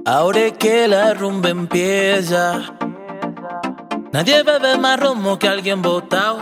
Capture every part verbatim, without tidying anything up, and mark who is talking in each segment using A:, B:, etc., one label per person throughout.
A: Ahora es que la rumba empieza. Nadie bebe más romo que alguien botado.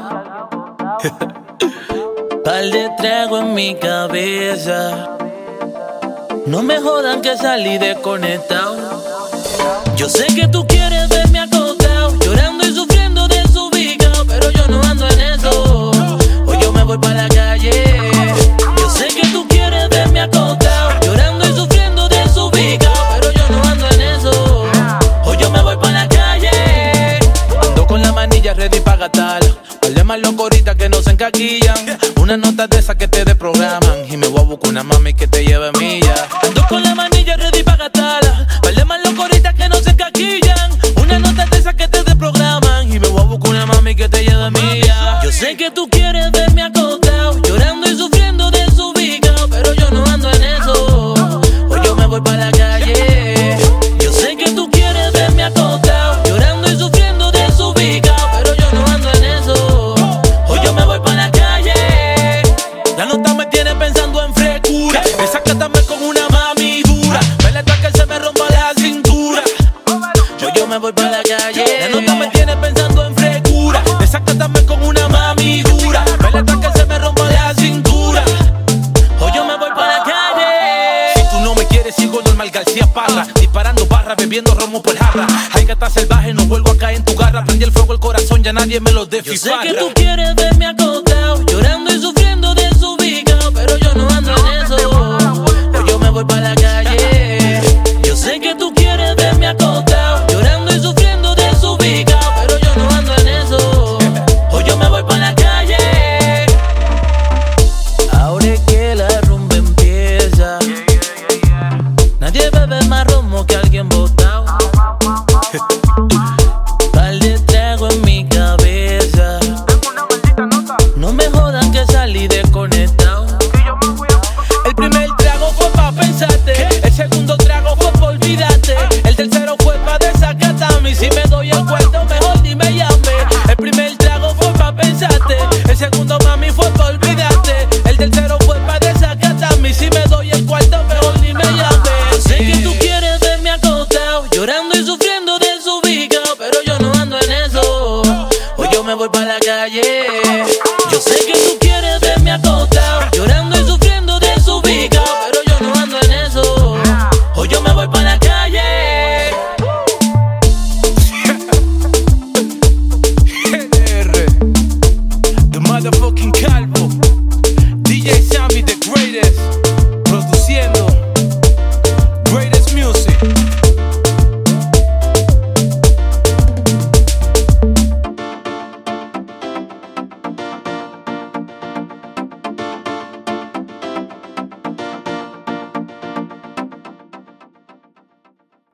A: Par de trago en mi cabeza. No me jodan que salí desconectado. Yo sé que tú quieres verme acostado, llorando y sufriendo desubicado, pero yo no ando en eso. Hoy yo me voy para la calle. Yo sé que tú quieres verme acostado, llorando y sufriendo desubicado, pero yo no ando en eso. Hoy yo me voy para la calle. Ando con la manilla ready pa' gastarla. Vale más locoritas que no se encaquillan. Una nota de esas que te desprograman. Y me voy a buscar una mami que te lleve millas. Ando con la manilla ready pa' gastarla. Vale más locoritas que no se encaquillan. Una nota de esas que te desprograman. Y me voy a buscar una mami que te lleve millas. Yo sé que tú quieres verme acostado, llorando y sufriendo desubicado, pero yo no ando en eso. Hoy yo me voy para la calle. Yo sé que tú quieres verme acostado, llorando y sufriendo desubicado, pero yo no ando en eso. Hoy yo me voy para la calle. La nota me tiene pensando en frescura. Desacátame con una mami dura. Vele hasta que se me rompa la cintura. Hoy yo me voy para la calle. La nota me tiene pensando en frescura. Desacátame con una mami dura. Vele hasta que se me rompa la cintura. Hoy yo me voy para la calle. Si tú no me quieres, sigo normal García Parra, disparando barra, bebiendo romo por jarra. Hay gata salvaje, no vuelvo a caer en tu garra. Prendí el fuego el corazón, ya nadie me lo desfifarra. Yo sé que tú quieres verme acostado, llorando y sufriendo desubicado, pero yo no ando en eso. Hoy yo me voy para la calle. Yo sé que tú quieres verme acostado, llorando y sufriendo desubicado, pero yo no ando en eso. Hoy yo me voy para la calle. Ahora es que la rumba empieza. Nadie bebe más romo que alguien botado. Par de trago en mi cabeza. No me jodan que salí desconectado. El primer trago fue pa' pensarte. El segundo trago fue pa' olvidarte. El tercero fue pa' desacatarme. Y si me doy el cuarto, mejor ni me llame. El primer trago fue pa' pensarte. El segundo, mami, fue pa' olvidarte. El tercero fue pa' desacatarme. Y si me doy el cuarto, mejor ni me llame. Yo sé que tú quieres verme acostado, llorando y sufriendo desubicado, pero yo no ando en eso. Hoy yo me voy para la calle. Yo sé que tú quieres verme acostado, llorando y sufriendo desubicado, pero yo no ando en eso. Hoy yo me voy para la calle. R, the motherfucking Calvo, D J Sammy the greatest.